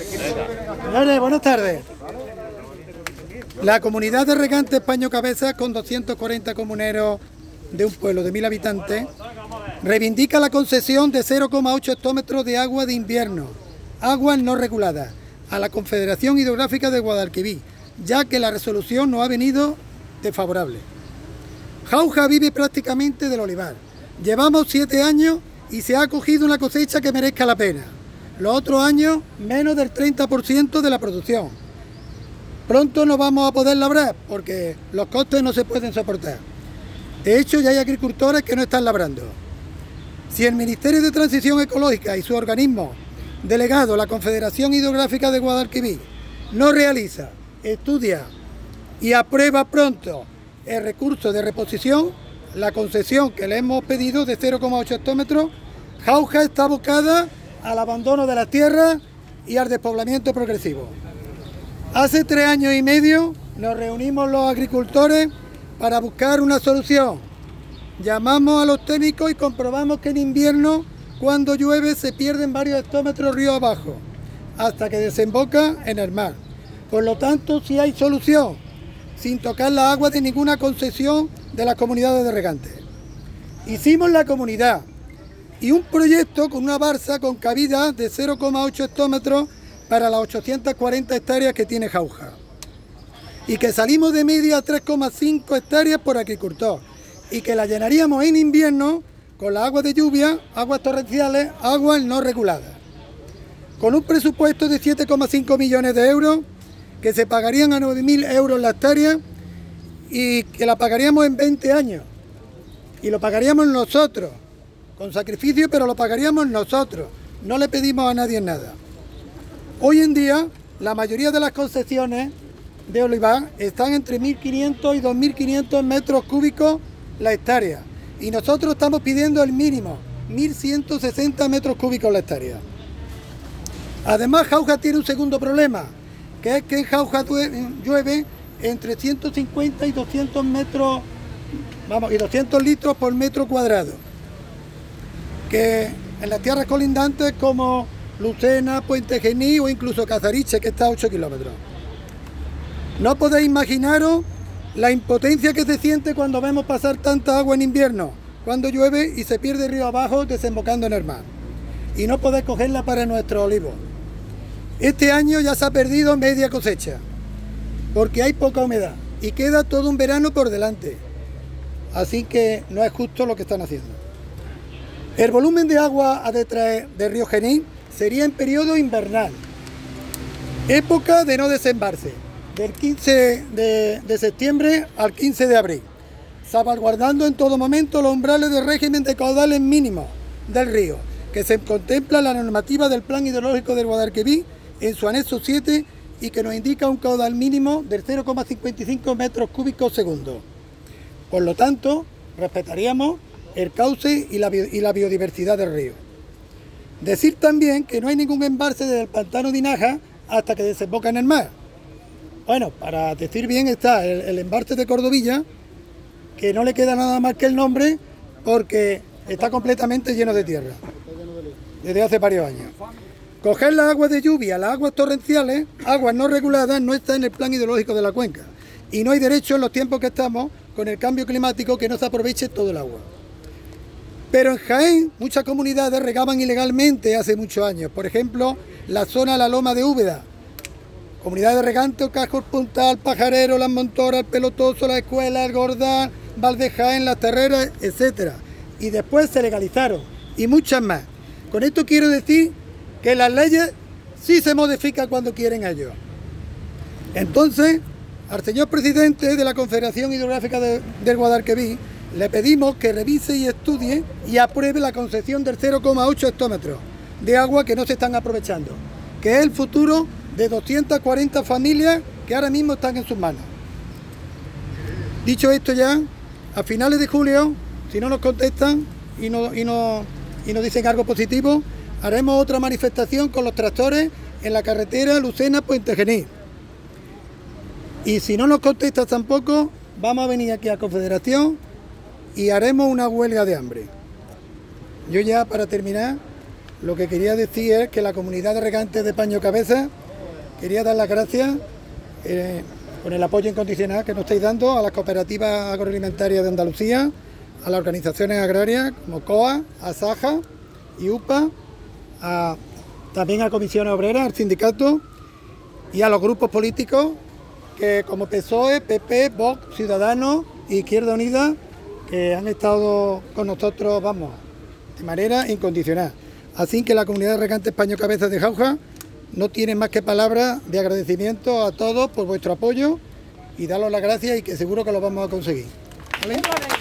Señores, buenas tardes. La comunidad de regantes Paño Cabezas, con 240 comuneros de un pueblo de 1000 habitantes, reivindica la concesión de 0,8 hectómetros de agua de invierno, aguas no reguladas, a la Confederación Hidrográfica de Guadalquivir, ya que la resolución no ha venido desfavorable. Jauja vive prácticamente del olivar. Llevamos 7 años y se ha cogido una cosecha que merezca la pena. Los otros años, menos del 30% de la producción. Pronto no vamos a poder labrar porque los costes no se pueden soportar. De hecho, ya hay agricultores que no están labrando. Si el Ministerio de Transición Ecológica y su organismo delegado, la Confederación Hidrográfica de Guadalquivir, no realiza, estudia y aprueba pronto el recurso de reposición, la concesión que le hemos pedido de 0,8 hectómetros, Jauja está abocada al abandono de las tierras y al despoblamiento progresivo. Hace 3 años y medio nos reunimos los agricultores para buscar una solución. Llamamos a los técnicos y comprobamos que en invierno, cuando llueve, se pierden varios hectómetros río abajo, hasta que desemboca en el mar. Por lo tanto, sí hay solución, sin tocar la agua de ninguna concesión de las comunidades de regantes. Hicimos la comunidad y un proyecto con una balsa con cabida de 0,8 hectómetros para las 840 hectáreas que tiene Jauja. Y que salimos de media a 3,5 hectáreas por agricultor. Y que la llenaríamos en invierno con las aguas de lluvia, aguas torrenciales, aguas no reguladas. Con un presupuesto de 7,5 millones de euros, que se pagarían a 9.000 euros la hectárea y que la pagaríamos en 20 años. Y lo pagaríamos nosotros, con sacrificio, pero lo pagaríamos nosotros. No le pedimos a nadie nada. Hoy en día, la mayoría de las concesiones de olivar están entre 1.500 y 2.500 metros cúbicos la hectárea. Y nosotros estamos pidiendo el mínimo, 1.160 metros cúbicos la hectárea. Además, Jauja tiene un segundo problema, que es que en Jauja llueve entre 150 y 200 metros, y 200 litros por metro cuadrado. Que en las tierras colindantes como Lucena, Puente Genil o incluso Cazariche, que está a 8 kilómetros. No podéis imaginaros la impotencia que se siente cuando vemos pasar tanta agua en invierno, cuando llueve y se pierde río abajo desembocando en el mar. Y no podéis cogerla para nuestros olivos. Este año ya se ha perdido media cosecha, porque hay poca humedad y queda todo un verano por delante. Así que no es justo lo que están haciendo. El volumen de agua a detraer del río Genil sería en periodo invernal, época de no desembarse, del 15 de septiembre al 15 de abril, salvaguardando en todo momento los umbrales de régimen de caudales mínimos del río, que se contempla en la normativa del Plan Hidrológico del Guadalquivir en su anexo 7 y que nos indica un caudal mínimo de 0,55 metros cúbicos segundo. Por lo tanto, respetaríamos el cauce y la biodiversidad del río. Decir también que no hay ningún embalse desde el pantano de Hinaja hasta que desemboca en el mar. Bueno, para decir bien está el embalse de Cordovilla, que no le queda nada más que el nombre porque está completamente lleno de tierra desde hace varios años. Coger las aguas de lluvia, las aguas torrenciales, aguas no reguladas, no está en el plan hidrológico de la cuenca. Y no hay derecho en los tiempos que estamos con el cambio climático que no se aproveche todo el agua. Pero en Jaén muchas comunidades regaban ilegalmente hace muchos años. Por ejemplo, la zona de la Loma de Úbeda. Comunidades de regantes, Cajos Puntal, Pajarero, Las Montoras, El Pelotoso, La Escuela, El Gordán, Valdejaén, Las Terreras, etc. Y después se legalizaron. Y muchas más. Con esto quiero decir que las leyes sí se modifican cuando quieren ellos. Entonces, al señor presidente de la Confederación Hidrográfica del Guadalquivir, le pedimos que revise y estudie y apruebe la concesión del 0,8 hectómetros de agua que no se están aprovechando, que es el futuro de 240 familias que ahora mismo están en sus manos. Dicho esto ya, a finales de julio, si no nos contestan y nos dicen algo positivo, haremos otra manifestación con los tractores en la carretera Lucena-Puente Genil. Y si no nos contestan tampoco, vamos a venir aquí a Confederación y haremos una huelga de hambre. Yo ya, para terminar, lo que quería decir es que la comunidad de regantes de Paño Cabeza quería dar las gracias con el apoyo incondicional que nos estáis dando a las cooperativas agroalimentarias de Andalucía, a las organizaciones agrarias como COA, ASAJA y UPA, también a comisiones obreras, al sindicato y a los grupos políticos que como PSOE, PP, Vox, Ciudadanos e Izquierda Unida, que han estado con nosotros, vamos, de manera incondicional. Así que la comunidad de regantes Paño Cabeza de Jauja no tiene más que palabras de agradecimiento a todos por vuestro apoyo y daros las gracias y que seguro que lo vamos a conseguir. ¿Vale?